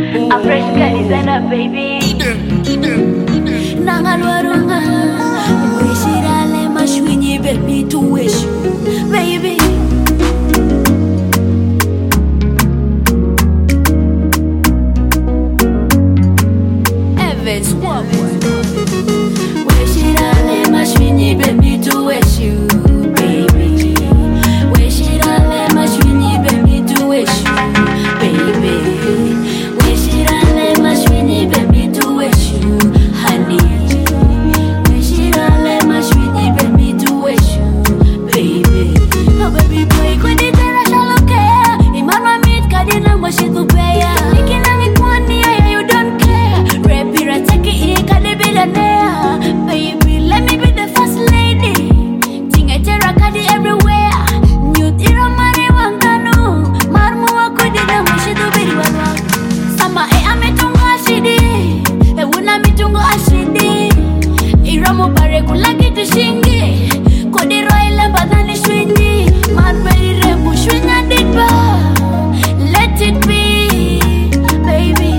A fresh girl designer, baby. Nangalwarunga, wishirale mashwinyi baby to wish you, baby. Evans, what? Wishirale mashwinyi baby to wish you, baby. Wishirale mashwinyi baby to wish you, baby. Wishirale mashwinyi baby to wish you, honey. Wishirale mashwinyi baby to wish you, baby. Oh baby boy, kwani tena shalokea. Imanwa meet kadina moshitu beya. Ikinangi kwani ya you don't care. Repira take it kadi billionaire. Baby, let me be the first lady. Tinga tera kadi everywhere. New tira mari wangano. Marmu wakudi na moshitu biri wanwa. Sama ametungo ashidi. Una mitungo ashidi. Iramu bare kulagi tushingi. Kodi roile badani shwini. Man very rembu shwinya ditba. Let it be, baby.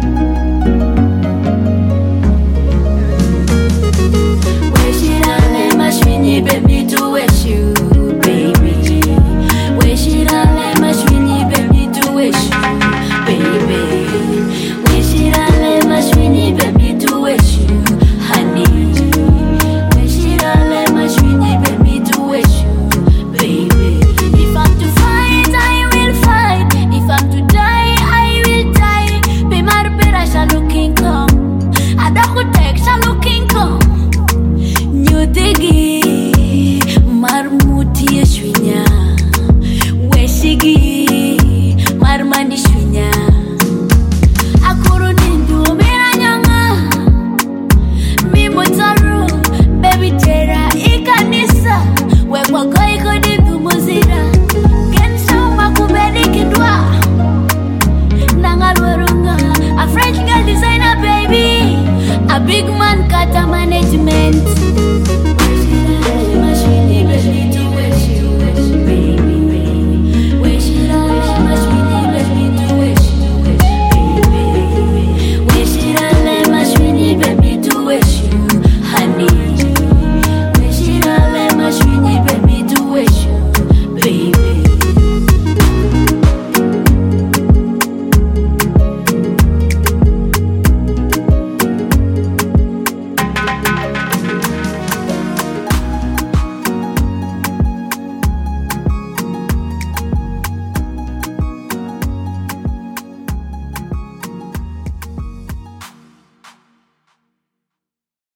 Wishirale mashwini baby to wish you, baby. Wishirale mashwini baby to wish you, baby.